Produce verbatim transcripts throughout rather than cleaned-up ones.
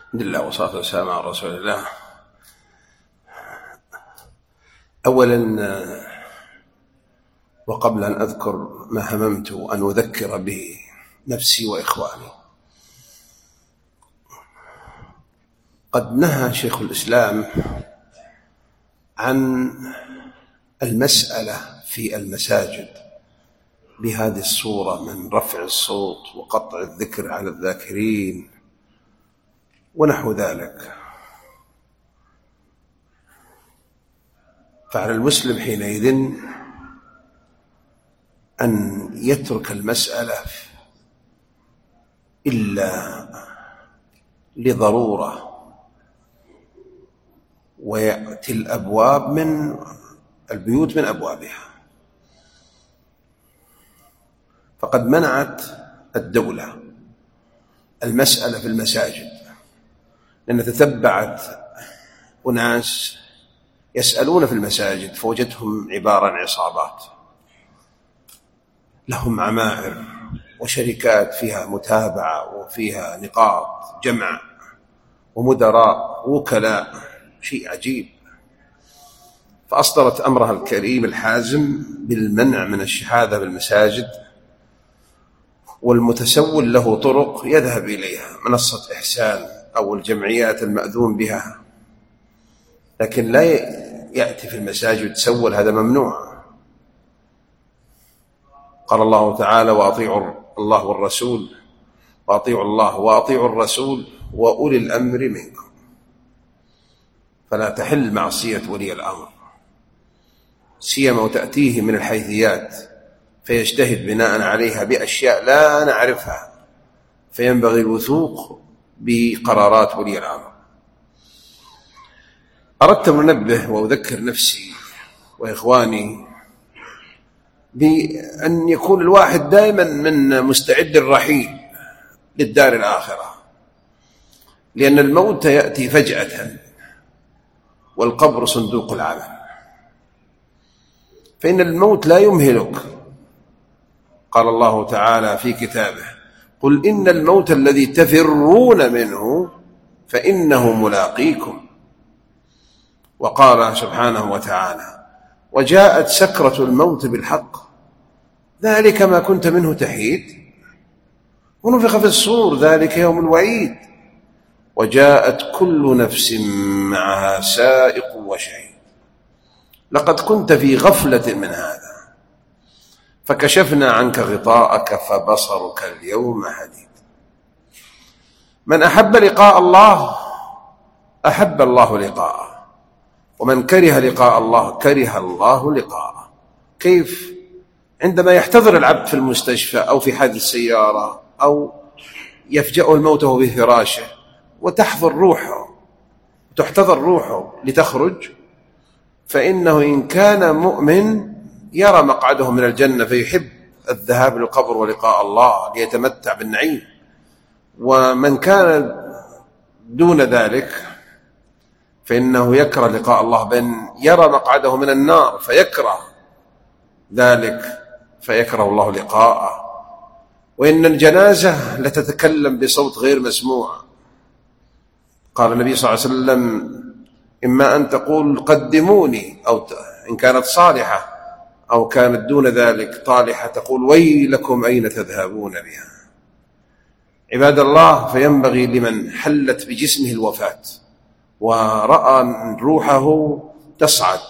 الحمد لله والصلاة والسلام على رسول الله. أولا وقبل أن أذكر ما هممت أن أذكر به نفسي وإخواني، قد نهى شيخ الإسلام عن المسألة في المساجد بهذه الصورة من رفع الصوت وقطع الذكر على الذاكرين ونحو ذلك. فعلى المسلم حينئذ أن يترك المسألة إلا لضرورة ويأتي الأبواب من البيوت من أبوابها. فقد منعت الدولة المسألة في المساجد، لأن تتبعت أناس يسألون في المساجد فوجدهم عبارة عن عصابات لهم عمائر وشركات فيها متابعة وفيها نقاط جمع ومدراء وكلاء، شيء عجيب. فأصدرت أمرها الكريم الحازم بالمنع من الشهادة بالمساجد، والمتسول له طرق يذهب إليها، منصة إحسان أو الجمعيات المأذون بها، لكن لا يأتي في المساجد يتسول، هذا ممنوع. قال الله تعالى: وأطيعوا الله والرسول وأطيعوا الله وأطيعوا الرسول وأولي الأمر منكم. فلا تحل معصية ولي الأمر، سيما وتأتيه من الحيثيات فيجتهد بناء عليها بأشياء لا نعرفها، فينبغي الوثوق بقرارات ولي الأمر. أردت أن أنبه وأذكر نفسي وإخواني بأن يكون الواحد دائما من مستعد الرحيل للدار الآخرة، لأن الموت يأتي فجأة والقبر صندوق العمل، فإن الموت لا يمهلك. قال الله تعالى في كتابه: قل إن الموت الذي تفرون منه فإنه ملاقيكم. وقال سبحانه وتعالى: وجاءت سكرة الموت بالحق ذلك ما كنت منه تحيد ونفخ في الصور ذلك يوم الوعيد وجاءت كل نفس معها سائق وشهيد لقد كنت في غفلة من هذا فكشفنا عنك غطاءك فبصرك اليوم حديد. من أحب لقاء الله أحب الله لقاءه، ومن كره لقاء الله كره الله لقاءه. كيف عندما يحتضر العبد في المستشفى أو في حادث سيارة أو يفجأه الموت وهو بفراشه وتحضر روحه تحتضر روحه لتخرج، فإنه إن كان مؤمن يرى مقعده من الجنة فيحب الذهاب للقبر ولقاء الله ليتمتع بالنعيم. ومن كان دون ذلك فإنه يكره لقاء الله، بل يرى مقعده من النار فيكره ذلك فيكره الله لقاءه. وإن الجنازة لتتكلم بصوت غير مسموع. قال النبي صلى الله عليه وسلم: إما أن تقول قدموني، أو إن كانت صالحة أو كانت دون ذلك طالحة تقول ويلكم أين تذهبون بها. عباد الله، فينبغي لمن حلت بجسمه الوفاة ورأى روحه تصعد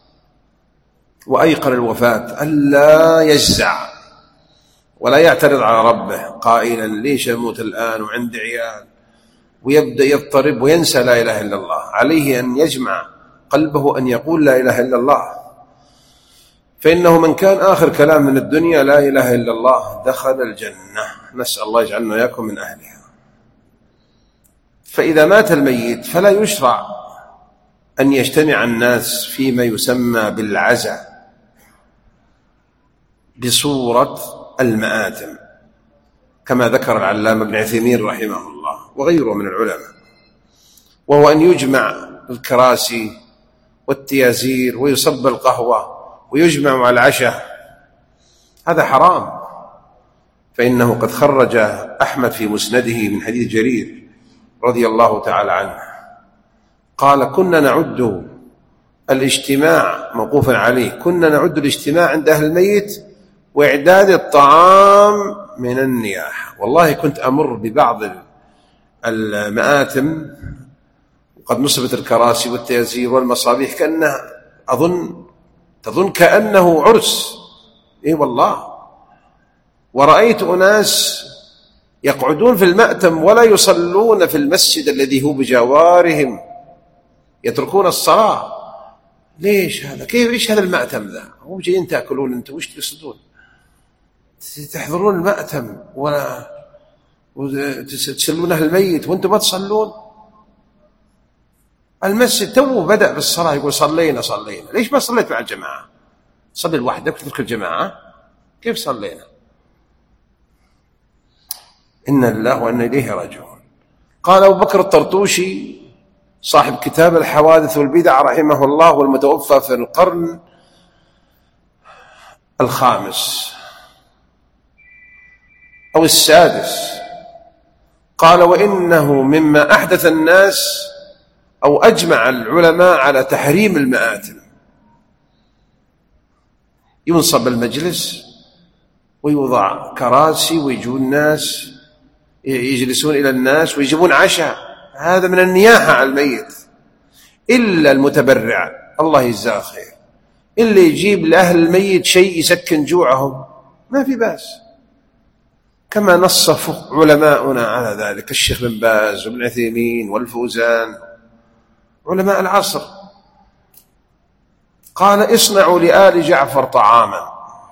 وأيقن الوفاة ألا يجزع ولا يعترض على ربه قائلا ليش أموت الآن وعندي عيال، ويبدأ يضطرب وينسى لا إله إلا الله. عليه أن يجمع قلبه أن يقول لا إله إلا الله، فإنه من كان آخر كلام من الدنيا لا إله إلا الله دخل الجنة. نسأل الله يجعلنا وإياكم من أهلها. فإذا مات الميت فلا يشرع أن يجتمع الناس فيما يسمى بالعزاء بصورة المآتم، كما ذكر العلامة ابن عثيمين رحمه الله وغيره من العلماء، وهو أن يجمع الكراسي والتيازير ويصب القهوة ويجمع مع العشاء. هذا حرام، فإنه قد خرج أحمد في مسنده من حديث جرير رضي الله تعالى عنه قال: كنا نعد الاجتماع، موقوفا عليه، كنا نعد الاجتماع عند أهل الميت وإعداد الطعام من النياحة. والله كنت أمر ببعض المآتم وقد نصبت الكراسي والتيازير والمصابيح كأنها أظن تظن كأنه عرس. إيه والله. ورأيت أناس يقعدون في المأتم ولا يصلون في المسجد الذي هو بجوارهم، يتركون الصلاة. ليش هذا؟ كيف؟ إيش هذا المأتم ذا؟ هو جايين تأكلون أنتم وإيش تقصدون؟ تحضرون المأتم ولا وتسلون أهل الميت وأنتم ما تصلون؟ المسجد توه بدأ بالصلاة يقول صلينا صلينا. ليش ما صليت مع الجماعة؟ صلي لوحدك وتترك الجماعة؟ كيف صلينا؟ إنا لله وإنا إليه راجعون. قال أبو بكر الطرطوشي صاحب كتاب الحوادث والبدع رحمه الله والمتوفى في القرن الخامس أو السادس، قال: وإنه مما أحدث الناس أو أجمع العلماء على تحريم المآتم. ينصب المجلس ويوضع كراسي ويجون الناس يجلسون إلى الناس ويجيبون عشاء، هذا من النياحة على الميت. إلا المتبرع الله يجزاه خير، اللي يجيب لأهل الميت شيء يسكن جوعهم ما في بأس، كما نص علماؤنا على ذلك، الشيخ بن باز وابن عثيمين والفوزان علماء العصر. قال: اصنعوا لآل جعفر طعاما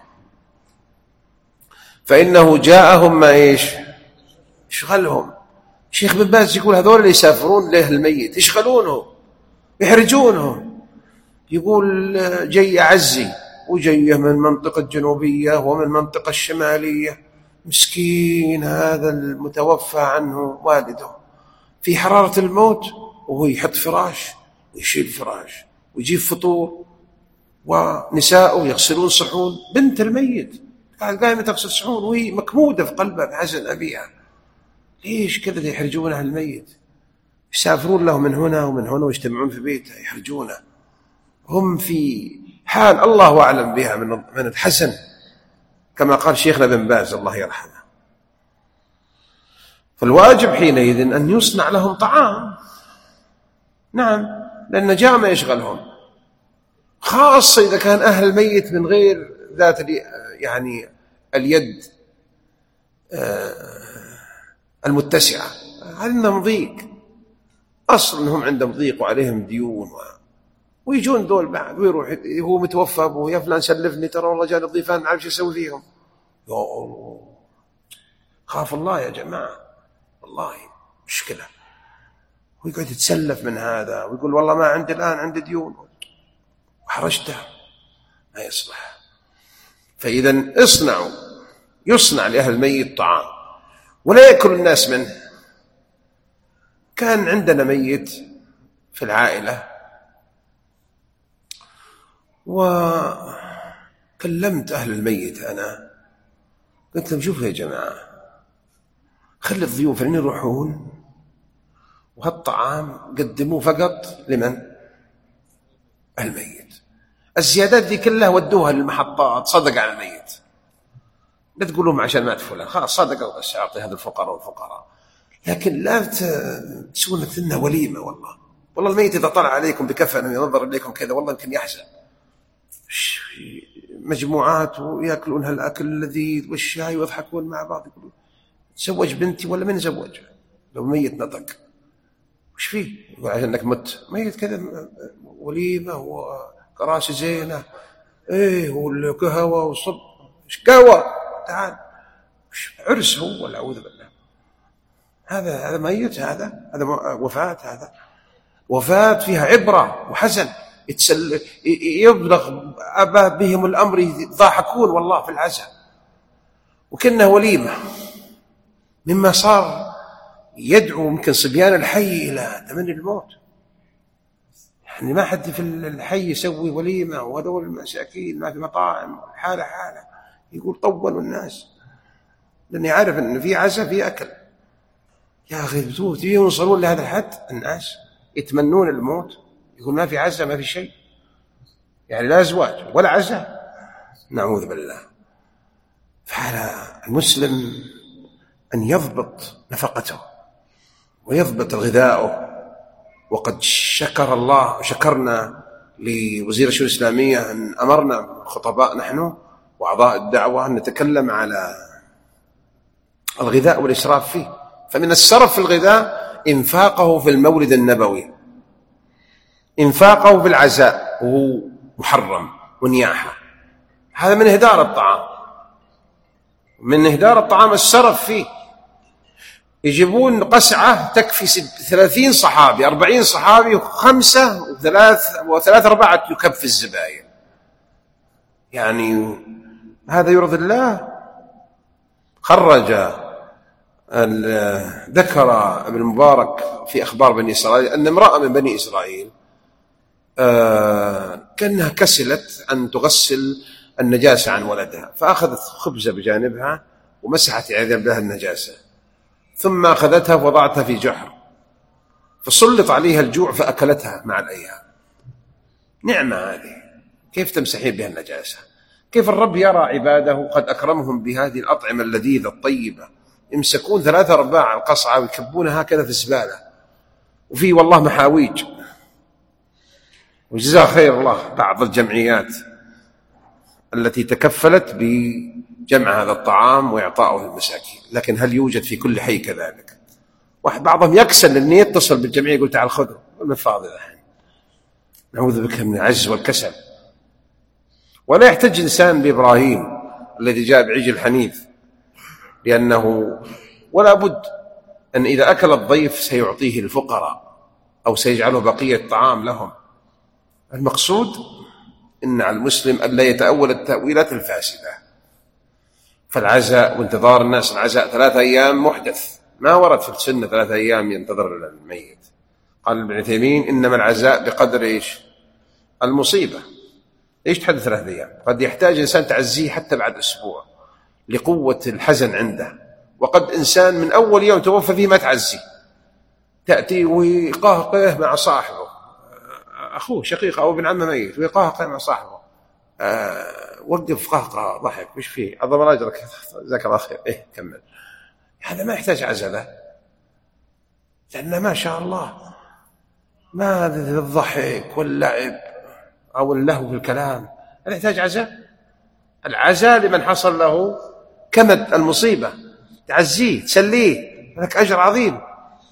فإنه جاءهم ما إيش يشغلهم. الشيخ بن باز يقول هذول اللي يسافرون لأهل الميت يشغلونه يحرجونه، يقول جاي عزي وجايه من المنطقة الجنوبية ومن المنطقة الشمالية، مسكين هذا المتوفى عنه والده في حرارة الموت وهو يحط فراش ويشيل فراش ويجيب فطور، ونساءه يغسلون صحون. بنت الميت قائمة تغسل صحون وهي مكمودة في قلبها بحزن أبيها. ليش كذا يحرجون أهل الميت؟ يسافرون له من هنا ومن هنا ويجتمعون في بيته يحرجونه، هم في حال الله أعلم بها من الحزن، كما قال شيخنا بن باز الله يرحمه. فالواجب حينئذ أن يصنع لهم طعام، نعم، لأن جاء ما يشغلهم، خاصة إذا كان أهل الميت من غير ذات يعني اليد المتسعة، عندهم ضيق، أصل أنهم عندهم ضيق وعليهم ديون و... ويجون دول بعد ويروح هو متوفى أبوه، يا فلان سلفني ترى والله جاني الضيفان ما عارف شو يسوي فيهم. يا الله، خاف الله يا جماعة، والله مشكلة. ويقعد يتسلف من هذا ويقول والله ما عندي الآن عندي ديون وحرجته، ما يصلح. فإذا اصنعوا، يصنع لأهل الميت طعام ولا يأكل الناس منه. كان عندنا ميت في العائلة وكلمت أهل الميت أنا، قلت لهم شوفوا يا جماعة، خلي الضيوف اللي يروحون وهالطعام قدموه فقط لمن؟ الميت. الزيادات ذي كلها ودوها للمحطات، صدق على الميت، لا تقولون عشان مات فلان، خلاص صدق بس أعطي هذا الفقراء والفقراء، لكن لا تسوون لنا وليمة. والله والله الميت إذا طلع عليكم بكفن وينظر إليكم كذا والله يمكن يحزن. مجموعات ويأكلون هالأكل اللذيذ والشاي ويضحكون مع بعض، يقولون تزوج بنتي ولا من زوج؟ لو ميت نطق وش فيه؟ يقول عشان انك مت. ميت كذا وليمه وكراسي زينه، ايه والقهوه وصب. ايش قهوه؟ تعال، عرس هو ولا اعوذ بالله. هذا هذا ميت، هذا هذا وفاه، هذا وفاه فيها عبره وحزن، يتسل يبلغ ابا بهم الامر يضاحكون والله في العزاء، وكأنه وليمه، مما صار يدعو يمكن صبيان الحي إلى تمني الموت. يعني ما حد في الحي يسوي وليمة، وهذول المساكين ما في مطاعم، حالة حالة يقول طولوا الناس، لأنه يعرف أن في عزاء في أكل. يا أخي بتوت يوصلون لهذا الحد، الناس يتمنون الموت، يقول ما في عزة ما في شيء، يعني لا زواج ولا عزة، نعوذ بالله. فعلى المسلم أن يضبط نفقته ويضبط غذاؤه. وقد شكر الله وشكرنا لوزير الشؤون الإسلامية أن أمرنا خطباء نحن وأعضاء الدعوة أن نتكلم على الغذاء والإسراف فيه. فمن السرف في الغذاء إنفاقه في المولد النبوي، إنفاقه في العزاء وهو محرم ونياحة، هذا من إهدار الطعام، من إهدار الطعام السرف فيه. يجيبون قسعة تكفي ثلاثين صحابي أربعين صحابي وخمسة وثلاث وثلاث أربعة يكفي الزبائن، يعني هذا يرضي الله؟ خرج ذكر ابن المبارك في أخبار بني إسرائيل أن امرأة من بني إسرائيل كأنها كسلت أن تغسل النجاسة عن ولدها، فأخذت خبزة بجانبها ومسحت عياذا بالله النجاسة، ثم أخذتها ووضعتها في جحر، فسلط عليها الجوع فأكلتها مع الأيام. نعمة هذه، كيف تمسحين بها النجاسة؟ كيف الرب يرى عباده قد أكرمهم بهذه الأطعمة اللذيذة الطيبة، يمسكون ثلاثة أرباع القصعة ويكبونها هكذا في الزبالة، وفي والله محاويج. وجزاه خير الله بعض الجمعيات التي تكفلت بجمع هذا الطعام وإعطائه للمساكين، لكن هل يوجد في كل حي كذلك؟ واحد بعضهم يكسل لأنه يتصل بالجمعية يقول تعال خذوا، من فاضي الحين. نعوذ بك من العجز والكسل. ولا يحتج الإنسان بإبراهيم الذي جاء بعجل حنيف، لأنه ولا بد أن إذا أكل الضيف سيعطيه الفقراء أو سيجعله بقية طعام لهم. المقصود إن على المسلم أن لا يتأول التأويلات الفاسدة. فالعزاء وانتظار الناس العزاء ثلاثة أيام محدث، ما ورد في السنة ثلاثة أيام ينتظر الميت. قال ابن عثيمين إنما العزاء بقدر إيش؟ المصيبة. إيش تحدث ثلاثة أيام؟ قد يحتاج إنسان تعزيه حتى بعد أسبوع لقوة الحزن عنده، وقد إنسان من أول يوم توفى فيه ما تعزيه، تأتي ويقهقه مع صاحبه، أخوه شقيق أو ابن عمه ميت ويقهقه مع صاحبه، أه وقف قهقه ضحك وش فيه عظم أجرك جزاك الله خير، إيه كمل. هذا ما يحتاج عزله، لأنه ما شاء الله ما الضحك واللعب أو اللهو في الكلام هذا يحتاج عزاء. العزاء لمن حصل له كمد المصيبة، تعزيه تسليه، لك أجر عظيم.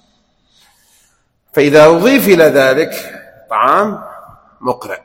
فإذا أضيف إلى ذلك طعام مقرئ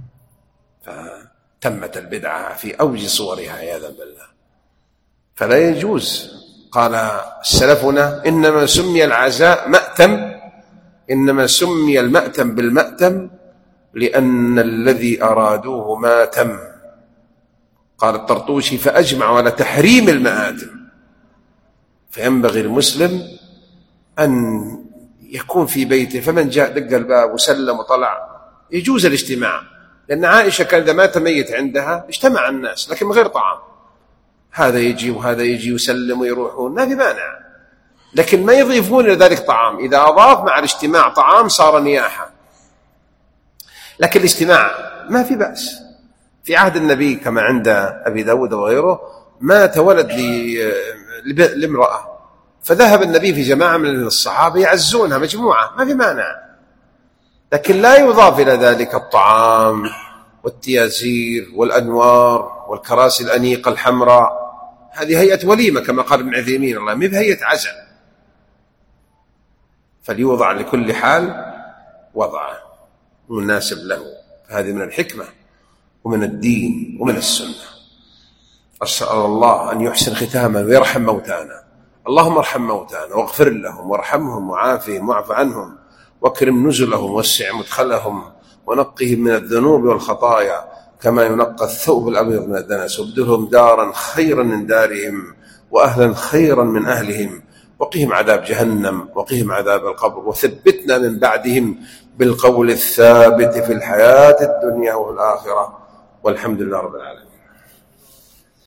فتمت البدعة في أوج صورها عياذا بالله. فلا يجوز. قال سلفنا إنما سمي العزاء مأتم، إنما سمي المأتم بالمأتم لأن الذي أرادوه ماتم. قال الطرطوشي فأجمع على تحريم المآتم. فينبغي المسلم أن يكون في بيته، فمن جاء دق الباب وسلم وطلع يجوز الاجتماع، لأن عائشة كان إذا مات ميت عندها اجتمع الناس لكن من غير طعام، هذا يجي وهذا يجي يسلم ويروحون ما في مانع، لكن ما يضيفون إلى ذلك طعام. إذا أضاف مع الاجتماع طعام صار نياحة، لكن الاجتماع ما في بأس. في عهد النبي كما عند أبي داود وغيره مات ولد لامرأة، فذهب النبي في جماعة من الصحابة يعزونها مجموعة ما في مانع، لكن لا يضاف إلى ذلك الطعام والتيازير والأنوار والكراسي الأنيقة الحمراء. هذه هيئة وليمة كما قال ابن عثيمين الله، ما بهيئة عزاء. فليوضع لكل حال وضعه مناسب له. هذه من الحكمة ومن الدين ومن السنة. أسأل الله أن يحسن ختامنا ويرحم موتانا. اللهم ارحم موتانا واغفر لهم وارحمهم وعافهم واعف عنهم واكرم نزلهم ووسع مدخلهم ونقهم من الذنوب والخطايا كما ينقى الثوب الأبيض من الدنس، وابدلهم دارا خيرا من دارهم وأهلا خيرا من أهلهم، وقهم عذاب جهنم وقهم عذاب القبر، وثبتنا من بعدهم بالقول الثابت في الحياة الدنيا والآخرة، والحمد لله رب العالمين.